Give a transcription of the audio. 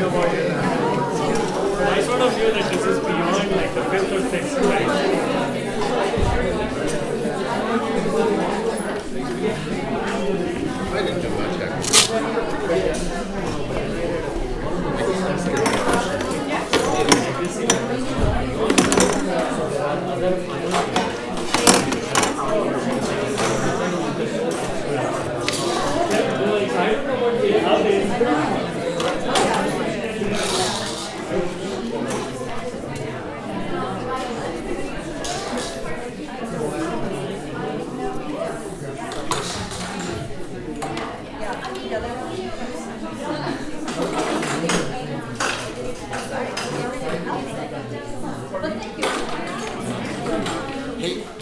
I sort of knew that this is beyond like the fifth or sixth, right? I didn't do much actually. Like, I don't know what the hell is. Yeah,